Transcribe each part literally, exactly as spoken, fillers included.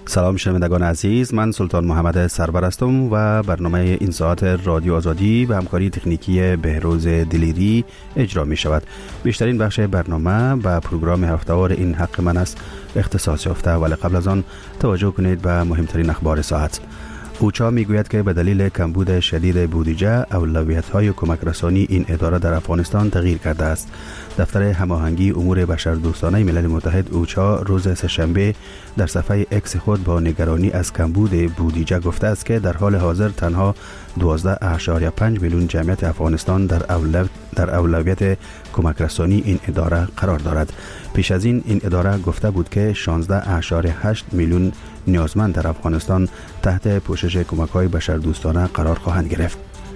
سلام شنوندگان عزیز، من سلطان محمد سرور هستم و برنامه این ساعت رادیو آزادی به همکاری تکنیکی بهروز دلیری اجرا می شود. بیشترین بخش برنامه و پروگرام هفته‌وار این حق من است اختصاص یافته، ولی قبل از آن توجه کنید به مهمترین اخبار ساعت. اوچا میگوید که به دلیل کمبود شدید بودجه اولویت‌های کمک رسانی این اداره در افغانستان تغییر کرده است. دفتر هماهنگی امور بشردوستانه ملل متحد اوچا روز سه‌شنبه در صفحه اکس خود با نگرانی از کمبود بودجه گفته است که در حال حاضر تنها دوازده اشاریه پنج میلیون جمعیت افغانستان در اولویت در اولویت کمک رسانی این اداره قرار دارد. پیش از این این اداره گفته بود که شانزده اشاریه هشت میلیون نیازمند در افغانستان تحت پوشش کمک‌های بشردوستانه قرار خواهند گرفت.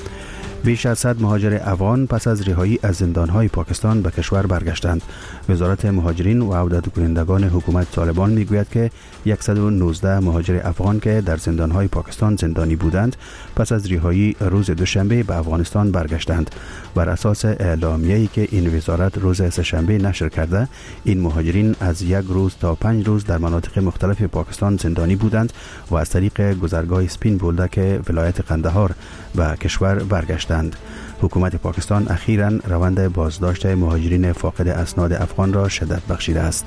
بیش از صد مهاجر افغان پس از رهایی از زندان‌های پاکستان به کشور برگشتند. وزارت مهاجرین و عودت کنندگان حکومت طالبان میگوید که صد و نوزده مهاجر افغان که در زندان‌های پاکستان زندانی بودند پس از رهایی روز دوشنبه به افغانستان برگشتند. بر اساس اعلامیه‌ای که این وزارت روز سه‌شنبه نشر کرده، این مهاجرین از یک روز تا پنج روز در مناطق مختلف پاکستان زندانی بودند و از طریق گذرگاه سپین بولدک ولایت قندهار به کشور برگشتند. حکومت پاکستان اخیراً روند بازداشت مهاجرین فاقد اسناد افغان را شدت بخشیده است.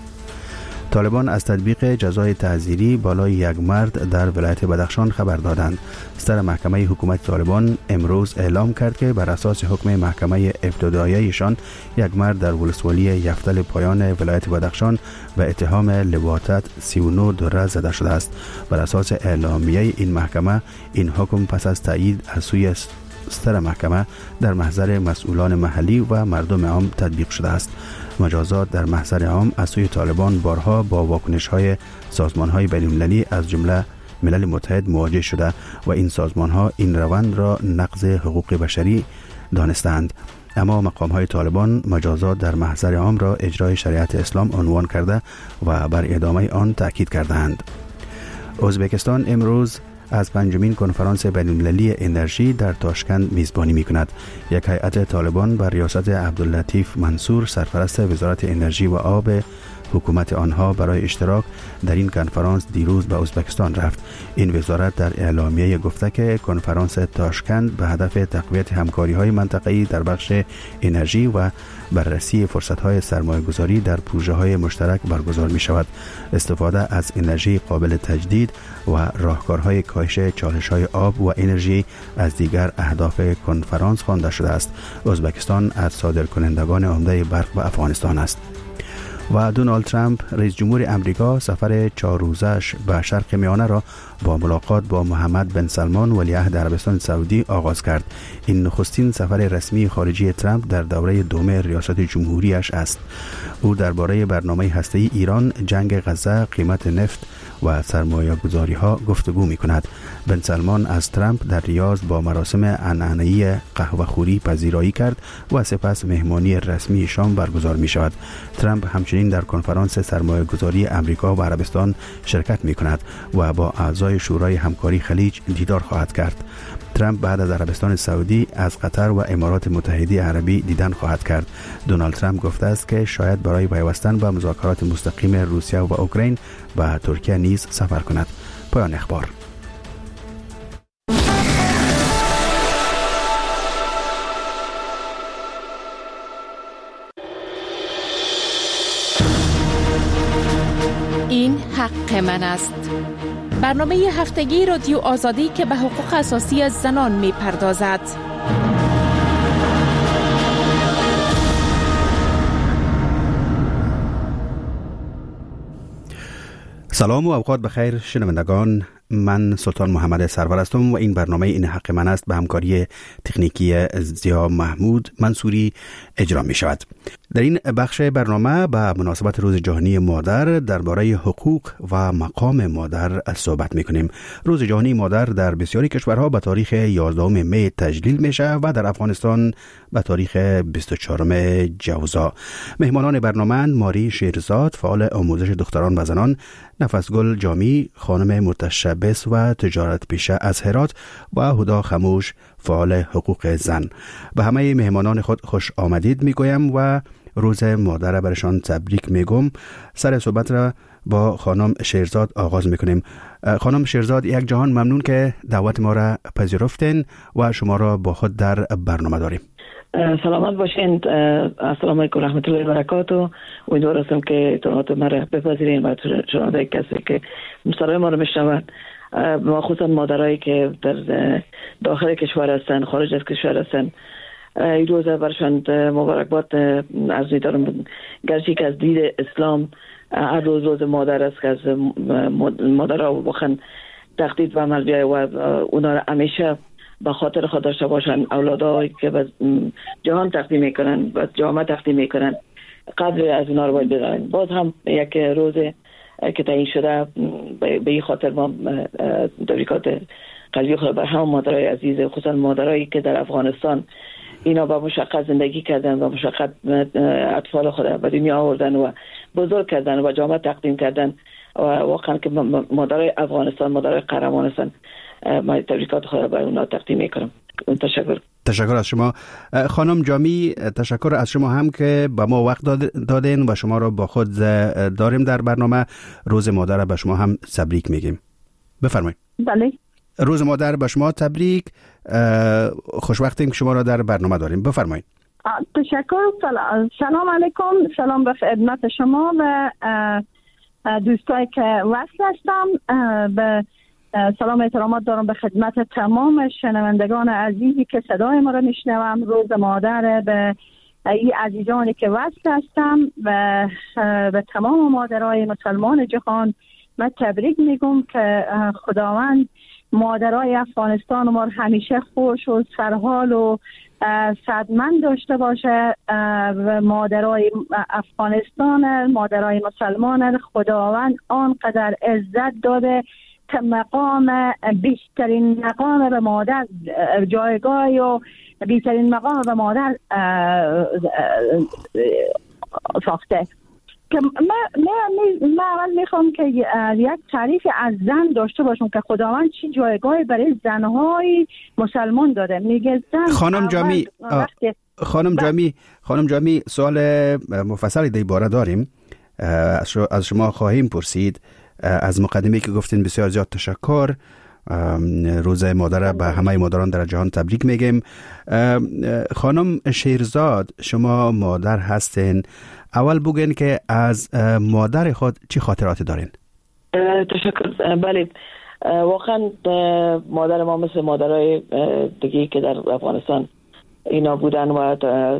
طالبان از تطبیق جزای تعزیری بالای یک مرد در ولایت بدخشان خبر دادند. سر محکمه حکومت طالبان امروز اعلام کرد که بر اساس حکم محکمه ابتداییشان یک مرد در ولسوالی یفتل پایان ولایت بدخشان به اتهام لواطت سی و نه دره زده شده است. بر اساس اعلامیه این محکمه این حکم پس از تایید از سوی سر محکمه در محضر مسئولان محلی و مردم عام تطبیق شده است. مجازات در محضر عام از سوی طالبان بارها با واکنش‌های سازمان‌های بین‌المللی از جمله ملل متحد مواجه شده و این سازمان‌ها این روند را نقض حقوق بشری دانستند. اما مقام‌های طالبان مجازات در محضر عام را اجرای شریعت اسلام عنوان کرده و بر ادامه آن تاکید کردند. ازبکستان امروز از پنجمین کنفرانس بین‌المللی انرژی در تاشکند میزبانی می‌کند. یک هیئت طالبان بر ریاست عبداللطیف منصور سرپرست وزارت انرژی و آب حکومت آنها برای اشتراک در این کنفرانس دیروز به ازبکستان رفت. این وزارت در اعلامیه گفته که کنفرانس تاشکند به هدف تقویت همکاری‌های منطقه‌ای در بخش انرژی و بررسی فرصت‌های سرمایه‌گذاری در پروژه‌های مشترک برگزار می‌شود. استفاده از انرژی قابل تجدید و راهکارهای کاهش چالش‌های آب و انرژی از دیگر اهداف کنفرانس خوانده شده است. ازبکستان از صادرکنندگان عمده برق به افغانستان است. و دونالد ترامپ رئیس جمهور امریکا سفر چهار روزش به شرق میانه را با ملاقات با محمد بن سلمان ولیعهد عربستان سعودی آغاز کرد. این نخستین سفر رسمی خارجی ترامپ در دوره دوم ریاست جمهوریش است. او درباره برنامه هسته‌ای ایران، جنگ غزه، قیمت نفت و سرمایه‌گذاری ها گفتگو می‌کند. بن سلمان از ترامپ در ریاض با مراسم عنعنه‌ای قهوه‌خوری پذیرایی کرد و سپس مهمانی رسمی شام برگزار می‌شود. ترامپ همچنین در کنفرانس سرمایه‌گذاری امریکا و عربستان شرکت می‌کند و با اعضای شورای همکاری خلیج دیدار خواهد کرد. ترامپ بعد از عربستان سعودی از قطر و امارات متحده عربی دیدن خواهد کرد. دونالد ترامپ گفته است که شاید برای پیوستن به مذاکرات مستقیم روسیه و اوکراین به ترکیه نیز سفر کند. پایان اخبار. این حق من است. برنامه هفتگی رادیو آزادی که به حقوق اساسی زنان می پردازد. سلام و اوقات بخیر شنوندگان، من سلطان محمد سرور هستم و این برنامه این حق من است به همکاری تکنیکی زیا محمود منصوری اجرا می شود. در این بخش برنامه به مناسبت روز جهانی مادر درباره حقوق و مقام مادر صحبت می کنیم. روز جهانی مادر در بسیاری کشورها به تاریخ یازدهم می تجلیل می شود و در افغانستان به تاریخ بیست و چهارم جوزا. مهمانان برنامه ماری شیرزاد، فعال آموزش دختران و زنان، نفسگل جامی، خانم مرتشبس و تجارت پیشه از هرات و هدا خموش، فعال حقوق زن. به همه مهمانان خود خوش آمدید می گویم و روز مادر برشان تبریک میگم. سر صحبت را با خانم شیرزاد آغاز میکنیم. خانم شیرزاد، یک جهان ممنون که دعوت ما را پذیرفتین و شما را با خود در برنامه داریم. سلامت باشین. السلام علیکم و رحمت الله و برکاته. امیدوار هستم که اطلاعات ما را بپذیرین و شنونده کسی که صدای ما را میشنوند، خصوصا مادرایی که در داخل کشور هستند، خارج از کشور هستند، این روز برشان مبارکباد عرض می‌دارم. گرچه که از دید اسلام هر روز روز مادر است که از مادرها واقعا تقدید و عمل بیاید و اونا را همیشه به خاطر خود داشته باشن. اولادایی که به جهان تقدیم میکنن و جامعه تقدیم میکنن، قدر از اونا رو باید بدانن. باز هم یک روز که تعیین شده به این خاطر ما تبریکات قلبی خود بر همه مادرای عزیز، خصوصا مادرایی که در افغانستان اینا با مشقت زندگی کردن و مشقت اطفال خود به دنیا آوردن و بزرگ کردن و جامعه تقدیم کردن و واقعا که مادرای افغانستان مادرای قهرمان هستن. ما تبریکات خود برای اونا تقدیم میکنم. تشکر. تشکر از شما. خانم جامی، تشکر از شما هم که با ما وقت دادین و شما را با خود داریم در برنامه. روز مادر به شما هم تبریک میگیم. بفرمایید. بله. روز مادر به شما تبریک. خوشوقتیم که شما را در برنامه داریم. بفرمایید. تشکر. سلام علیکم. سلام به خدمت شما و دوستایی که وصل هستم. به سلام احترامات دارم به خدمت تمام شنوندگان عزیزی که صدای ما را میشنوم. روز مادر به این عزیزانی که وصل هستم و به تمام مادرای مسلمان جهان من تبریک میگم که خداوند مادرای افغانستان ما همیشه خوش و سرحال و سعادتمند داشته باشه و مادرای افغانستان، مادرای مسلمان خداوند آنقدر عزت داده که مقام بیشترین مقام به مادر جایگاه و بیشترین مقام به مادر ساخته. که من من اول میخوام که یک تعریف از زن داشته باشم که خداوند چی جایگاهی برای زنهای مسلمان داده. میگه زن خانم جامی خانم جامی خانم جامی سوال مفصلی در باره داریم. از شما خواهیم پرسید. از مقدمه‌ای که گفتین بسیار زیاد تشکر. روز مادر به همه مادران در جهان تبریک میگیم. خانم شیرزاد، شما مادر هستین. اول بگین که از مادر خود چی خاطراتی دارین؟ تشکر. بله، واقعا مادر ما مثل مادرای دیگه که در افغانستان اینا بودن و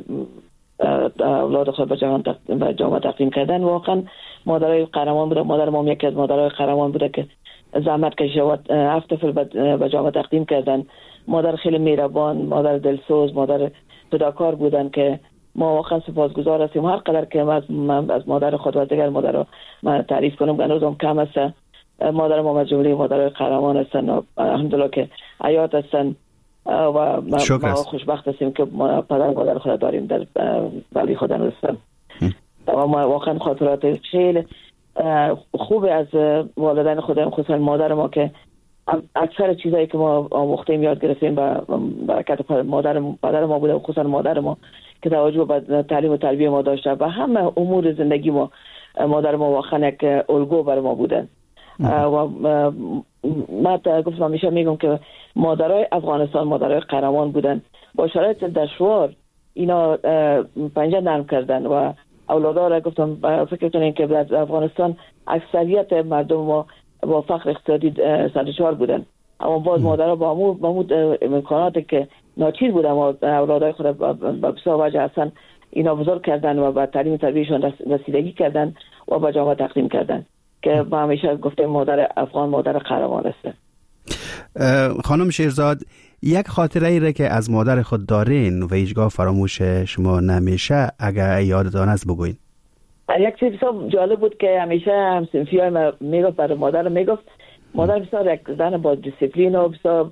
اولاد خود به جهان به جامعه تقدیم کردن، واقعا مادرای قهرمان بوده. مادر ما یکی از مادرای قهرمان بوده که زحمت کشیده و هفت طفل به جامعه تقدیم کردن. مادر خیلی مهربان، مادر دلسوز، مادر فداکار بودن که ما واقعا سپاسگزار هستیم. هر قدر که من از مادر خود و دیگر مادرها من تعریف کنم هنوزم کم است. مادر ما از جمله مادرای قهرمان هستن و الحمدلله که حیات هستن و ما خوشبخت هستیم که پدر مادر خود داریم در ولی خود هستن. و ما واقعا خاطرات خیلی خوب از والدین خودم، خصوصا مادر ما که اکثر چیزایی که ما آموختیم یاد گرفتیم با برکت مادر پدر ما بوده، خصوصا مادر ما که توجه به تعلیم و تربیت ما داشته و همه امور زندگی ما مادر ما واقعا یک الگو بر ما بودن. و من گفتم همیشه میگم که مادرای افغانستان مادرای قهرمان بودن. با شرایط دشوار اینا پنجه نرم کردن و اولادها را گفتم فکر کنین که در افغانستان اکثریت مردم ما با فقر اقتصادی سرشار بودن، اما باز مادرها با امور با امکاناتی که ناچیز بودن و اولادهای خود با بسیار وجه هستن اینا بزرگ کردن و با تعلیم تربیتشون رسیدگی کردن و با جامعه تقدیم کردن که ما همیشه گفتیم مادر افغان مادر قهرمان است. خانم شیرزاد، یک خاطره ای را که از مادر خود دارین و هیچگاه فراموش شما نمیشه اگر یادتان است بگوین. یک چیز بسیار جالب بود که همیشه همسنفی های میگفت برای مادر میگفت مادر بسیار یک زن با دیسیپلین و بسیار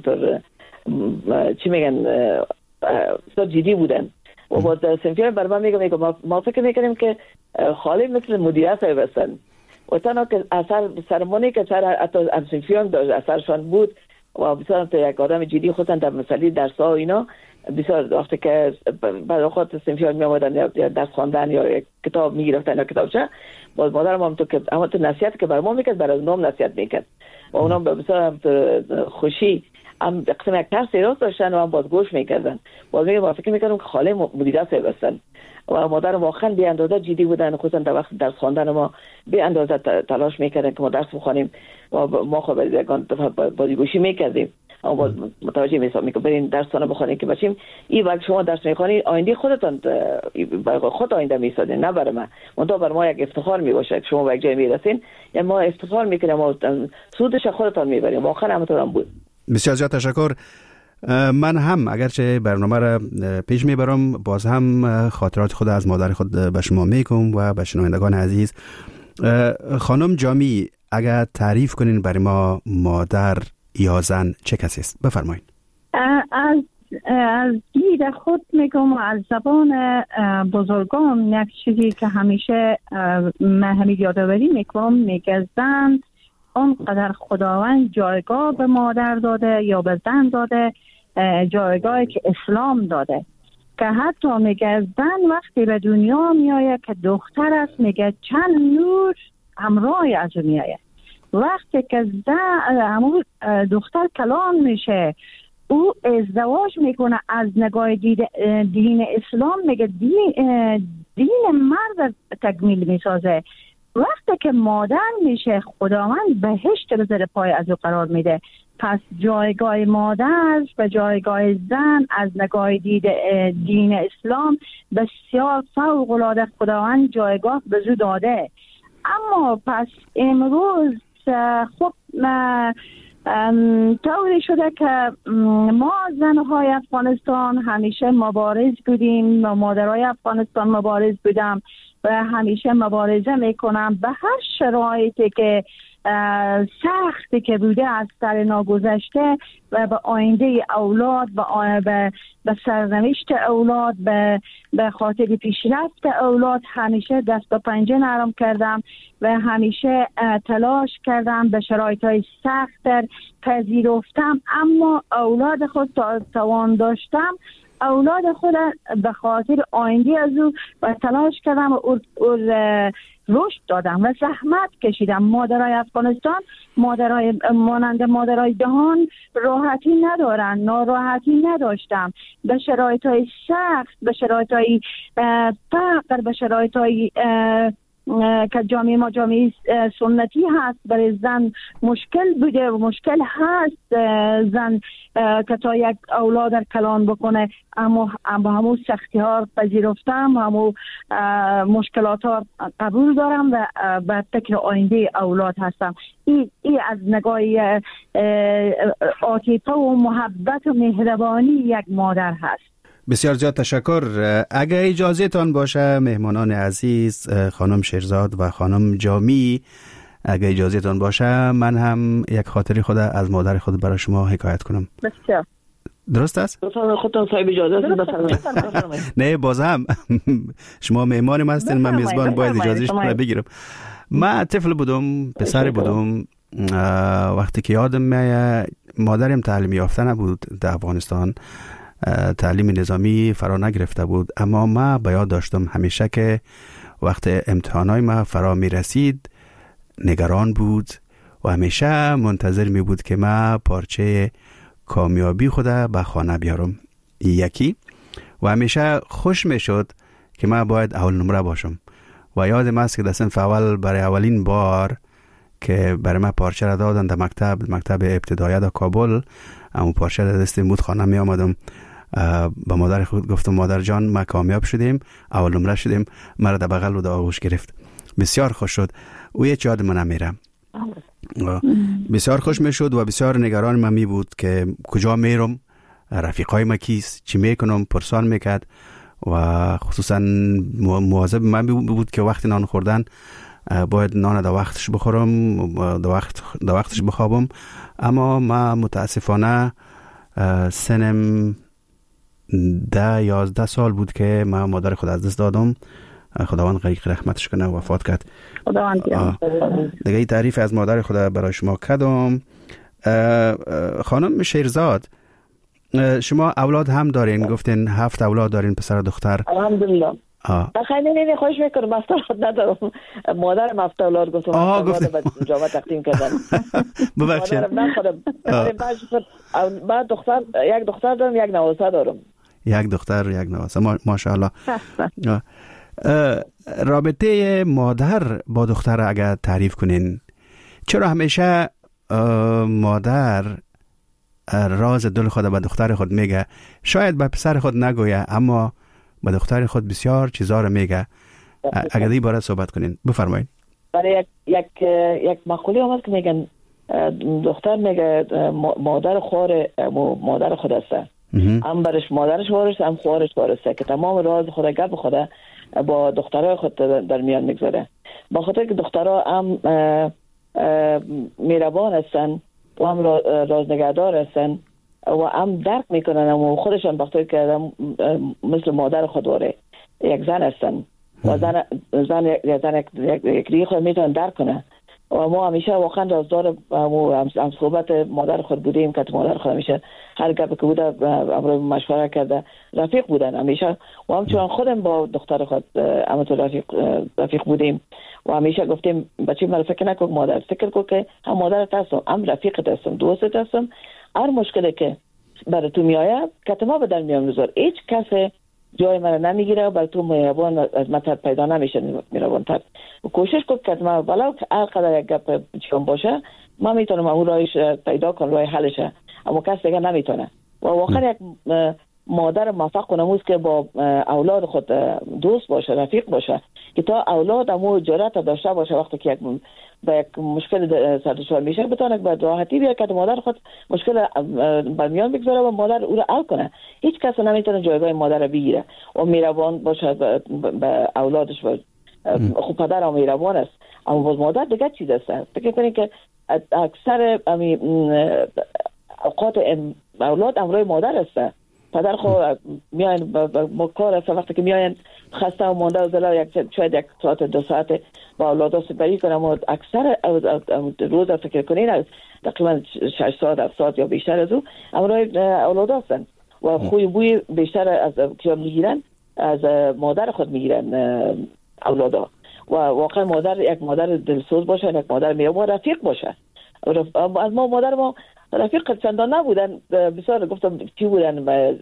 چی میگن بسیار جدی بودن و با سنفی های برای من میگفت میگفت ما فکر میکنیم که خالی مثل مدیریت های بستن و تنها که اثر سرمانی که سر همسنفی هم داشت اثرشان بود و بسیار یک آدم جدی خودن در مسئله درس ها و اینا بسیار وقتی که بعد اوقات سنفیان می آمدن یا درس خواندن یا کتاب می گرفتن یا کتابچه، باز مادرم هم تو که اما تو نصیحت که بر ما میکرد برای اونام نصیحت میکرد و اونام بسیار خوشی هم قسم یک ترس راست داشتن و هم باز گوش میکردن. باز میگم فکر میکردم که خاله مدیره صاحب هستن و مادرم واقعا بی اندازه جدی بودن، خصوصا در وقت درس خواندن ما بی اندازه تلاش میکردن که ما درس بخونیم و ما خب یگان بازیگوشی میکردیم. اما باز متوجه میشم میگم برین درسونه بخونید که بچیم این وقت شما درس میخونید آینده خودتان برای خود آینده میسازین، نه برای ما. اون تو بر ما یک افتخار میباشه که شما به یک جای میرسین، یعنی ما افتخار میکنیم ما سودش خودتان میبریم. واقعا همونطور هم بود. بسیار زیاد تشکر. من هم اگرچه برنامه را پیش میبرم باز هم خاطرات خود از مادر خود به شما میگم و به شنوندگان عزیز. خانم جامی، اگر تعریف کنین برای ما مادر یا زن چه کسی است؟ بفرمایید. از از دید خود میگم و از زبان بزرگان یک چیزی که همیشه من همین یادآوری میکنم، میگه زن اونقدر خداوند جایگاه به مادر داده یا به زن داده، جایگاهی که اسلام داده، که حتی میگه زن وقتی به دنیا میآید که دختر است، میگه چند نور همراه از او میآید. وقتی که زن دختر کلان میشه او ازدواج میکنه از نگاه دین اسلام، میگه دین, دین مرد تکمیل میسازه. وقتی که مادر میشه خداوند بهشت به زیر پای از او قرار میده. پس جایگاه مادر و جایگاه زن از نگاه دید دین اسلام بسیار فوق العاده خداوند جایگاه به او داده. اما پس امروز خب طوری شده که ما زنهای افغانستان همیشه مبارز بودیم و مادرای افغانستان مبارز بودم و همیشه مبارزه میکنم به هر شرایطی که سختی که بوده از سر ناگذشته و به آینده اولاد، به به سرنوشت اولاد، به به خاطر پیشرفت اولاد همیشه دست و پنجه نرم کردم و همیشه تلاش کردم، به شرایطهای سخت پذیرفتم. اما اولاد خود توان داشتم، اولاد خود به خاطر آینده از او و تلاش کردم و رشد دادم و زحمت کشیدم. مادرای افغانستان مادرای مانند مادرای جهان راحتی ندارن، ناراحتی نداشتم. به شرایطهای سخت، به شرایطهای فقر، به شرایطهای که جامعه ما جامعه سنتی هست، برای زن مشکل بوده و مشکل هست زن که تا یک اولاد در کلان بکنه. اما با همون سختی ها پذیرفتم، همون مشکلات ها قبول دارم و به فکر آینده اولاد هستم. این ای از نگاه عاطفه و محبت و مهربانی یک مادر هست. بسیار زیاد تشکر. اگر اجازه تان باشه مهمانان عزیز، خانم شیرزاد و خانم جامی، اگر اجازه تان باشه من هم یک خاطری خود از مادر خود برای شما حکایت کنم. بسیار درست است؟ خودتان صاحب اجازه است. نه باز هم شما مهمان هستین، من میزبان باید اجازه شما بگیرم. من طفل بودم، پسر بودم، وقتی که یادم میاد مادرم تعلیم یافته نبود در افغانستان، تعلیم نظامی فرا نگرفته بود، اما ما به یاد داشتم همیشه که وقت امتحانای ما فرا می رسید نگران بود و همیشه منتظر می بود که ما پارچه کامیابی خود به خانه بیارم یکی، و همیشه خوش می شد که ما باید اول نمره باشم. و یادم است که در صنف اول برای اولین بار که برای ما پارچه را دادن در مکتب مکتب ابتدایی در کابل، اما پارچه را دستم بود، خانه می آمدم، با مادر خود گفتم مادر جان ما کامیاب شدیم، اول نمره شدیم. مرا در بغل و در آغوش گرفت، بسیار خوش شد. او یه یاد من نمیره، بسیار خوش می شد و بسیار نگران من می بود که کجا میرم، رفیقای ما کیست، چی میکنم، پرسان میکرد و خصوصا مواظب من بود که وقتی نان خوردن باید نان در وقتش بخورم، در وقت در وقتش بخوابم. اما ما متاسفانه سنم ده یازده سال بود که من مادر خود از دست دادم، خداوند غریق رحمتش کنه، وفات کرد. خداوند دیگه تعریف از مادر خود برای شما کردم. خانم شیرزاد، شما اولاد هم دارین؟ گفتین هفت اولاد دارین، پسر و دختر؟ الحمدلله. بخیر نه نه خوش میکنم، افتاد ندارم. مادرم هفت اولاد گفتم آه گفتم به جامعه تقدیم کردم. ببخشید. مادرم نخودم. بعد دختر، یک دختر دارم، یک نواسه دارم. یک دختر یک نواسه، ماشاءالله. رابطه مادر با دختر اگر تعریف کنین، چرا همیشه مادر راز دل خود به دختر خود میگه؟ شاید به پسر خود نگویه اما به دختر خود بسیار چیزا رو میگه. اگر این باره صحبت کنین بفرمایید. برای یک یک یک مقوله اومد که میگن دختر میگه مادر خوار مادر خود است، هم برش مادرش وارث هم خوارش وارثه، که تمام راز خود گپ خود با دخترای خود در میان میگذاره. با خاطر که دخترها هم مهربان هستن و هم رازنگهدار هستن و هم درک میکنن و خودشان وقتی که مثل مادر خود داره یک زن هستن و زن زن یک زن یک ریخ میتونن درک کنه. و ما همیشه واقعا رازدار هم هم صحبت مادر خود بودیم که مادر خود همیشه هر گپی که بوده امروز مشوره کرده، رفیق بودن همیشه. و همچنان خودم با دختر خود همونطور رفیق رفیق بودیم و همیشه گفتیم بچه من فکر نکن مادر، فکر کن که هم مادرت هستم، هم رفیقت هستم، دوستت هستم. هر مشکلی که برای تو میآید که ما به در میان میذار، هیچ کس جای من نمیگیره و برای تو مهربان از من پیدا نمیشه. مهربان تر و کوشش کن که من ولو که هر قدر یک گپ چون باشه من میتونم اون راهش پیدا کنم، راه حلشه، اما کس دیگه نمیتونه. و واقعا یک مادر موفق و نموز که با اولاد خود دوست باشه، رفیق باشه، که تا اولاد همو جرأت داشته باشه وقتی که یک با یک مشکل سر دچار میشه بتونه به راحتی بیاد که مادر خود مشکل برمیان بگذاره و مادر او را حل کنه. هیچ کس نمیتونه جایگاه مادر رو بگیره و مهربان باشه به اولادش. و خب پدر هم مهربان است اما باز مادر دیگه چیز است. فکر کنید که اکثر اوقات اولاد امروی مادر است. پدر خو میاین با کار است، وقتی که میاین خسته و مانده و زلا یک شاید یک ساعت دو ساعت با اولاد سپری کنم و اکثر روز فکر کنین تقریبا شش ساعت هفت ساعت یا بیشتر از او امروی اولاد هستن و خوی بوی بیشتر از که میگیرن از مادر خود میگیرن اولادا. و واقعا مادر یک مادر دلسوز باشه، یک مادر میربان رفیق باشه. از ما مادر ما رفیق چندان نبودن، بسیار گفتم چی بودن،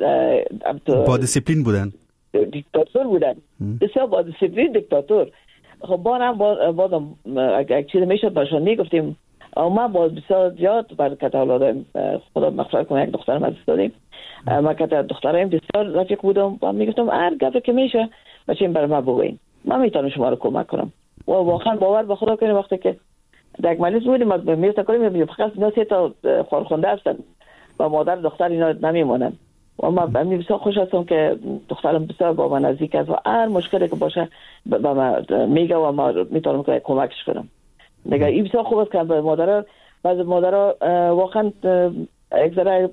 با دیسیپلین بودن، دیکتاتور بودن، بسیار با دیسیپلین دیکتاتور. خب با هم بازم اگر چیز میشد باشون میگفتیم. ما باز بسیار زیاد برکت اولادم خدا مغفرت کنه یک دخترم از دادیم. ما که دخترم بسیار رفیق بودم و میگفتم هر گفته که میشه بچین برای ما بگوین، من میتونم شما رو کمک کنم. و واقعا باور به خدا کنیم وقتی که در یک مجلس بودیم ما میرتا کنیم میبینیم فقط اینا سه تا خورخونده هستن و مادر دختر اینا نمیمونن. و ما بسیار خوش هستم که دخترم بسیار با من نزدیک است و هر مشکلی که باشه با من میگه و ما میتونم که کمکش کنم. دیگه این بسیار خوب است که مادرها بعضی مادرها واقعا یک ذره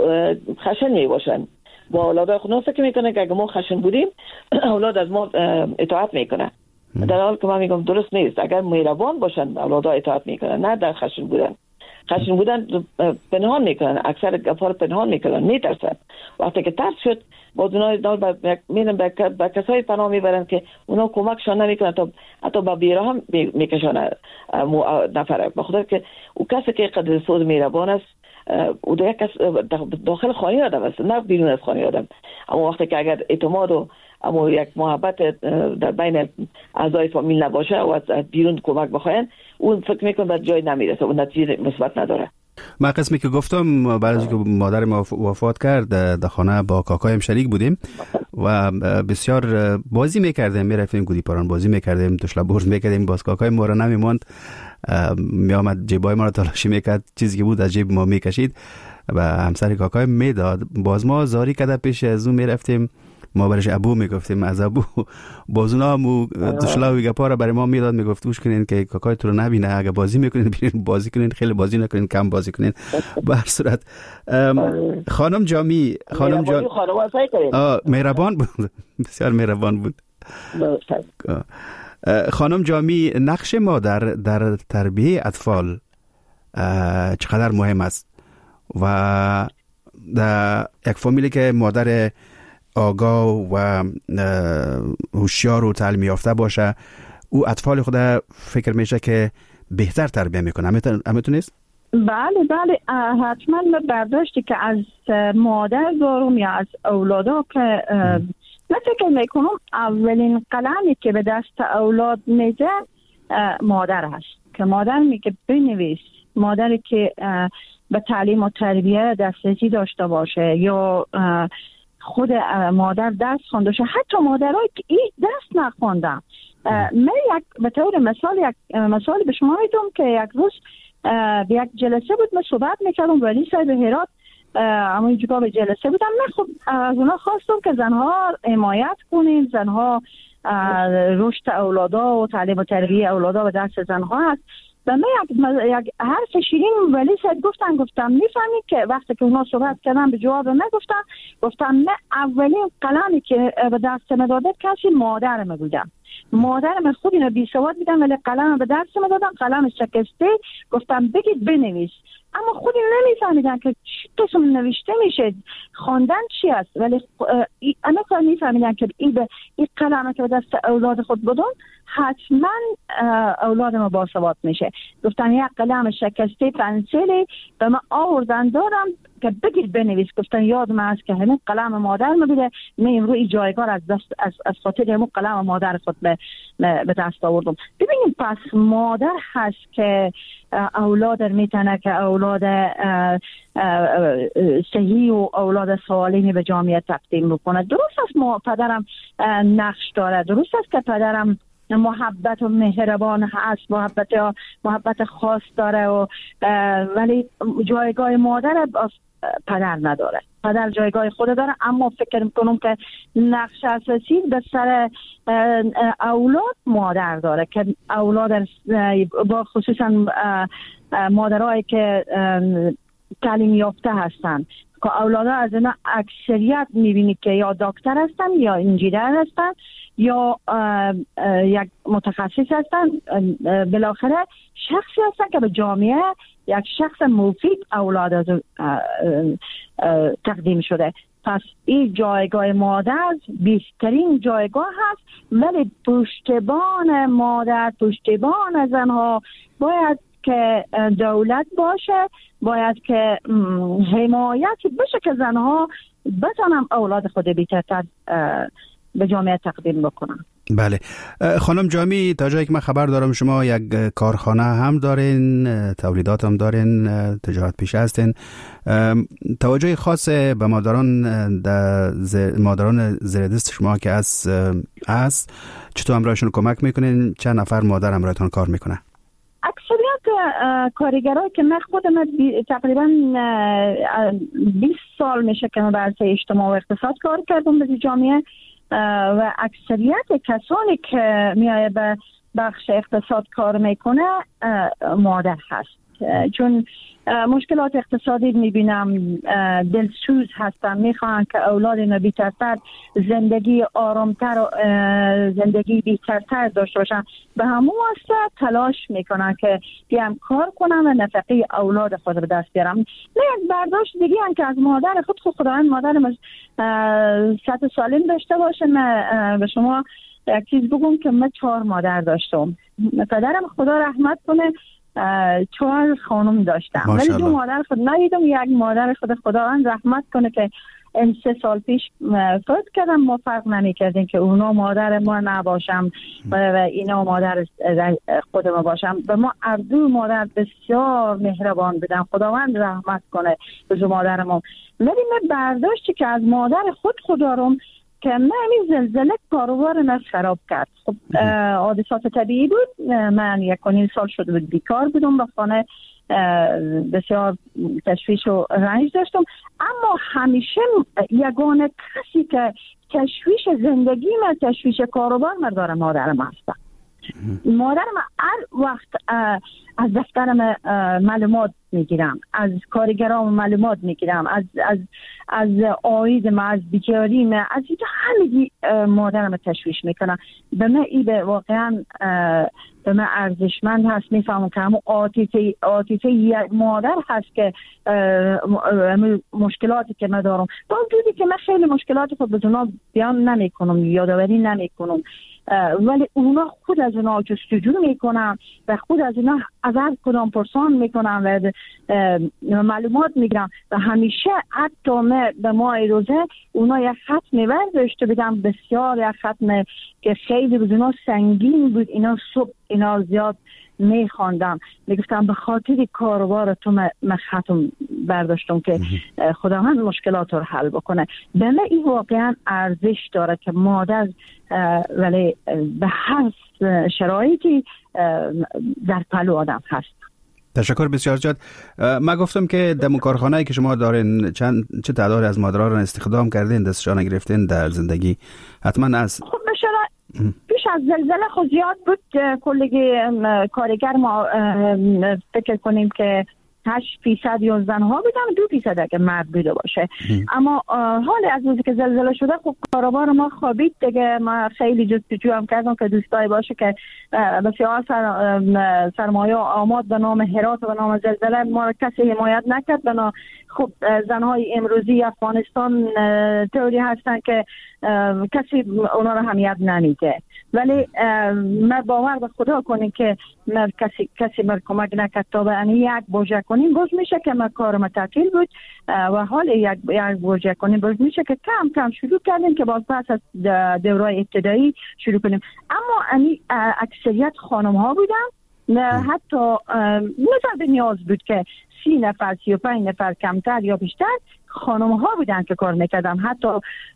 خشن میباشن با اولاد خود. فکر میکنه که اگه ما خشن بودیم اولاد از ما اطاعت میکنه، در حالی که من میگم درست نیست. اگر مهربان باشن اولادها اطاعت میکنن، نه در خشن بودن. خشن بودن پنهان میکنن، اکثر گفار پنهان میکنن، میترسن. وقتی که ترس شد باز اونا میرن به کسایی پناه میبرن که اونا کمکشان نمیکنن، تا حتی با بیرا هم میکشن نفره. بخاطر که او کسی که قدر سوز مهربان است او دیگه کس داخل خانه آدم است، نه بیرون از خانه آدم. اما وقتی که اگر اعتماد و اما یک محبت در بین اعضای فامیل نباشه و از بیرون کمک بخواین، اون فکر میکنم به جای نمیرسه، اون نتیجه مثبت نداره. من قسمی که گفتم بعد از اینکه مادر ما وفات کرد در خانه با کاکایم شریک بودیم و بسیار بازی میکردیم، میرفتیم گودی پاران بازی میکردیم، دوشلا برز میکردیم. باز کاکای ما را نمیموند، میامد جیبای ما را تلاشی میکرد، چیزی که بود از جیب ما میکشید و همسر کاکای میداد. باز ما زاری کده پیش از اون میرفتیم، ما برش ابو میگفتیم، از ابو بازونا مو دوشلا و گپا را برای ما میداد، میگفت گوش کنین که کاکای تو رو نبینه، اگه بازی میکنین ببینین بازی کنین، خیلی بازی نکنین، کم بازی کنین. به هر صورت خانم جامی، خانم جان آ مهربان بود، بسیار مهربان بود. خانم جامی، نقش مادر در تربیت اطفال چقدر مهم است و در یک فامیلی که مادر آگاه و هوشیار و تعلیم یافته باشه، او اطفال خود فکر میشه که بهتر تربیت میکنه. همینطور نیست؟ بله بله حتما برداشتی که از مادر دارم یا از اولادا که من فکر میکنم اولین قلمی که به دست اولاد میده مادر هست که مادر میگه بنویس، مادری که به تعلیم و تربیت دسترسی داشته باشه یا خود مادر درس خونده باشه، حتی مادرایی که این دست نخوندن. من یک به طور مثال یک مثال به شما میدم که یک روز به یک جلسه بود، من صحبت میکردم ولی صاحب هرات همون جگاه به جلسه بودم. من خب از اونا خواستم که زنها حمایت کنین، زنها رشد اولادا و تعلیم و تربیت اولادا به دست زنها هست. و من یک, یک حرف شیرین ولی صاحب گفتن گفتم میفهمی که وقتی که اونا صحبت کردن به جواب من گفتم گفتم من اولین قلمی که به دست من داده کسی مادرم بودم. مادرم خود اینو بی سواد بودم ولی قلم به دست من دادن، قلم شکسته، گفتم بگید بنویس. اما خودی نمیفهمیدن که چی قسم نوشته میشه، خواندن چی است. ولی اما کار میفهمیدن که این به این قلمه که به دست اولاد خود بدن حتما اولاد ما باسواد میشه. گفتن یک قلم شکسته پنسیلی به من آوردن دارم که بگید بنویس. گفتن یادم هست که همین قلم مادر ما بوده، من امروز این جایگاه از دست از از خاطر همون قلم مادر خود به به دست آوردم. ببینید پس مادر هست که اولاد میتونه که اولاد صحیح و اولاد سالمی به جامعه تقدیم بکنه. درست است ما پدرم نقش داره، درست است که پدرم محبت و مهربان هست، محبت محبت خاص داره و ولی جایگاه مادر پدر نداره. پدر جایگاه خود داره، اما فکر میکنم که نقش اساسی به سر اولاد مادر داره که اولاد با خصوصا مادرایی که تعلیم یافته هستن که اولادها از اینا اکثریت میبینید که یا دکتر هستن یا انجینر هستن یا یک متخصص هستن، بالاخره شخصی هستن که به جامعه یک شخص مفید اولاد از تقدیم شده. پس این جایگاه مادر بیشترین جایگاه هست، ولی پشتبان مادر، پشتبان زنها باید که دولت باشه، باید که حمایت بشه که زنها بتونن اولاد خود بیشتر به جامعه تقدیم بکنن. بله خانم جامی، تا جایی که من خبر دارم شما یک کارخانه هم دارین، تولیدات هم دارین، تجارت پیشه هستین. توجه خاص به مادران زر... مادران زیر دست شما که از است چطور همراهشون کمک میکنین؟ چند نفر مادر همراهتون کار میکنه؟ اکثریت کارگرایی که من خودم تقریبا بیست سال میشه که من به عرصه اجتماع و اقتصاد کار کردم به جامعه و اکثریت کسانی که میایه به بخش اقتصاد کار میکنه مادر هست، چون مشکلات اقتصادی میبینم، دلسوز هستن، میخوان که اولاد اینا بیشتر زندگی آرامتر و زندگی بیشتر داشته باشن، به همون واسطه تلاش میکنن که بیام کار کنم و نفقه اولاد خود به دست بیارم. نه یک برداشت دیگه هم که از مادر خود خود خداوند مادرم صحت سالم داشته باشه. من به شما یک چیز بگم که من چهار مادر داشتم، پدرم خدا رحمت کنه چهار خانم داشتم، ولی دو مادر خود ندیدم. یک مادر خود خداوند رحمت کنه که این سه سال پیش فوت کردم. ما فرق نمی کردیم که اونا مادر ما نباشم و اینا مادر خود ما باشم. به ما اردو مادر بسیار مهربان بودن، خداوند رحمت کنه به مادر ما. ولی من برداشتی که از مادر خود خودارم که من این زلزله کاروبار من خراب کرد. خب حادثات طبیعی بود، من یک و نیم سال شده بود بیکار بودم، به خانه بسیار تشویش و رنج داشتم. اما همیشه یگانه کسی که تشویش زندگی من، تشویش کاروبار من داره مادرم هستم. مادرم هر وقت از دفترم معلومات میگیرم، از کارگرام معلومات میگیرم، از از از عایدم، از بیکاریم، از اینجا همگی مادرم تشویش میکنم. به من این به واقعا به من ارزشمند هست. میفهمم که همون عاطفه عاطفه یک مادر هست که مشکلاتی که من دارم، با وجودی که من خیلی مشکلات خود به اونا بیان نمیکنم، یادآوری نمیکنم، ولی اونا خود از اونا جستجو میکنن و خود از اونا از هر کدام پرسان میکنن و معلومات میگیرن و همیشه حتی من به ماه روزه اونا یک خط می‌ورداشته بدم، بسیار یک خط که خیلی بود اونا سنگین بود، اینا صبح اینا زیاد میخواندم، میگفتم به خاطر کاروبار تو من خطم برداشتم که خداوند مشکلات رو حل بکنه. به من این واقعا ارزش داره که مادر ولی به هر شرایطی در پلو آدم هست. تشکر بسیار زیاد. من گفتم که دمو کارخانه‌ای که شما دارین چند چه تعداد از مادرها رو استخدام کردین، دستشان گرفتین در زندگی، حتما از خب بشه پیش از زلزله خود زیاد بود، کلگی کارگر ما فکر کنیم که هشت فیصد یا زنها بودن، دو فیصد اگه مرد بوده باشه. اما حال از روزی که زلزله شده خب کاروبار ما خوابید دیگه. ما خیلی جستجو هم کردم که دوستای باشه که بسیار سر سرمایه آماد به نام هرات و به نام زلزله ما کسی حمایت نکرد. بنا خب زنهای امروزی افغانستان طوری هستن که کسی اونا رو حمایت نمیده، ولی من باور به خدا کنیم که من کسی کسی من کمک نکرد تا به این یک بوجه کنیم باز میشه که من کارم تعطیل بود و حال یک یک بوجه کنیم باز میشه که کم کم شروع کردیم که باز پس از دوره ابتدایی شروع کنیم. اما این اکثریت خانم ها بودن، حتی مثلا به نیاز بود که سی نفر سی و پنج نفر کمتر یا بیشتر خانم ها بودن که کار میکردم. حتی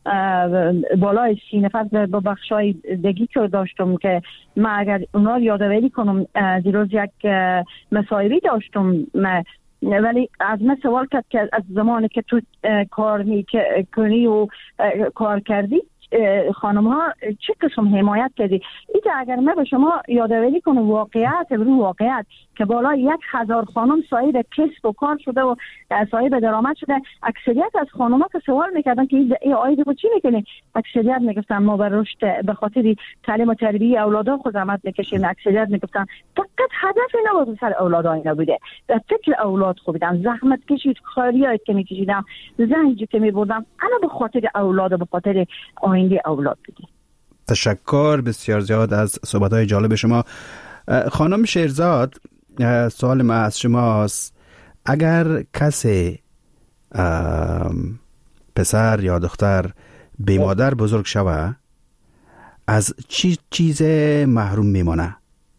بالای سی نفر با بخشای دیگی که داشتم که من اگر اونا یادآوری کنم دیروز یک مصاحبه داشتم، ولی از من سوال کرد که از زمانی که تو کار میکنی و کار کردی خانم ها چه قسم حمایت کردی؟ این اگر من به شما یادآوری کنم واقعیت رو واقعیت که بالای یک هزار خانم صاحب کسب و کار شده و صاحب درآمد شده. اکثریت از خانم ها که سوال میکردن که این آید رو چی میکنی؟ اکثریت میگفتن ما بر رشد به خاطر تعلیم و تربیت اولادها خود زحمت میکشیم. اکثریت میگفتن فقط هدف نبود سر اولادها اینا بوده، در فکر اولاد خوب بودم، زحمت کشید، کاریایی که میکشیدم، زنجی که میبردم انا به خاطر اولاد و به خاطر آینده اولاد بودیم. تشکر بسیار زیاد از صحبت‌های جالب شما. خانم شیرزاد، سوال ما از شماست، اگر کسی پسر یا دختر بی مادر بزرگ شوه از چی چیز محروم میمانه؟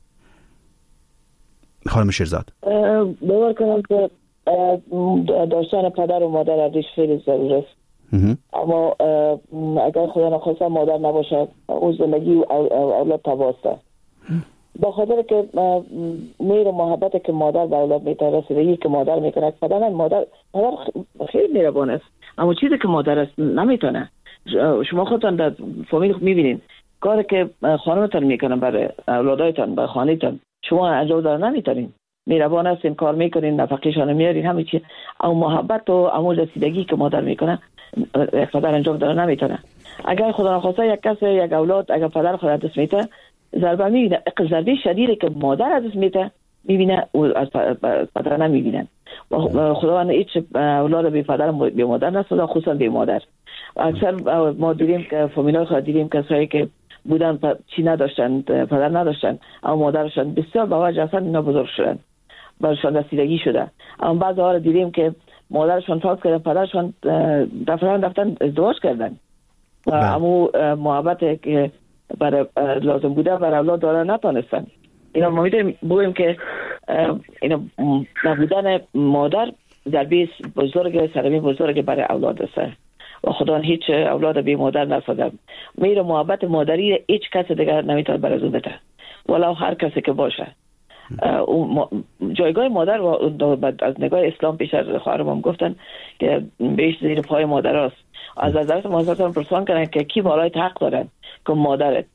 خانم شیرزاد. باور کنم که داشتن پدر و مادر ازش خیلی ضروری است، اما اگر خدا نخواسته مادر نباشه او زندگی و اولاد تباسته. با خاطر که میر و محبت که مادر به اولاد میتونه، رسیدگی که مادر میکنه، پدر مادر مادر خیلی مهربان است، اما چیزی که مادر است نمیتونه. شما خودتان در فامیل میبینین کاری که خانمتان میکنن برای اولادایتان برای خانهتان شما انجام دادن نمیتونین. مهربان هستین، کار میکنین، نفقه‌شان میارین، همه چی، اما محبت و اما رسیدگی که مادر میکنه یک پدر انجام دادن نمیتونه. اگر خدا نخواسته یک کس یک اولاد اگر پدر خود دست میته ضربه میبینه، ضربه شدیدی که مادر از دست میته میبینه و از پدر نمیبینن. خداوند هیچ اولاد بی پدر بی مادر نسازه، خصوصا بی مادر. اکثر ما دیدیم که فامیلای خود دیدیم کسایی که بودن چی نداشتن، پدر نداشتن، اما مادرشان بسیار با وجه اصلا اینا بزرگ شدن، برشان رسیدگی شده. اما بعضی ها رو دیدیم که مادرشان فوت کردن، پدرشان دفتران دفتن ازدواج کردن، اما محبت که برای لازم بوده برای اولاد داره نتانستن. اینا ما میتونیم بگویم که اینا نبودن مادر ضربه بزرگ سرمی بزرگ برای اولاد است و خدا هیچ اولاد بی مادر نسازد. میره محبت مادری هیچ کس دیگر نمیتونه برای اون بده، ولو هر کسی که باشه. جایگاه مادر و از نگاه اسلام پیش از خواهرم هم گفتن که بیش زیر پای مادر است. از حضرت محمد پرسان کردن که کی بالای حق دارن که مادرت؟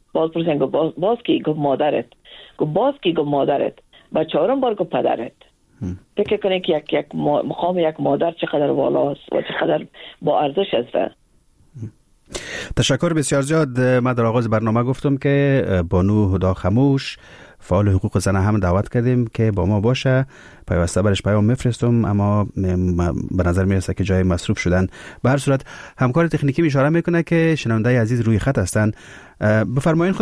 باز پرسیدن باز, باز کی؟ گفت مادرت. گفت باز کی؟ گفت مادرت. با چهارم بار گفت پدرت. فکر کنید که یک یک مقام یک مادر چقدر والاست و چقدر با ارزش است. تشکر بسیار زیاد. من در آغاز برنامه گفتم که بانو هدا خموش فعال حقوق زن هم دعوت کردیم که با ما باشه. پیوسته برش پیام میفرستم اما به نظر میرسه که جای مصروف شدن. به هر صورت همکار تکنیکی اشاره میکنه که شنونده عزیز روی خط هستن. بفرمایید.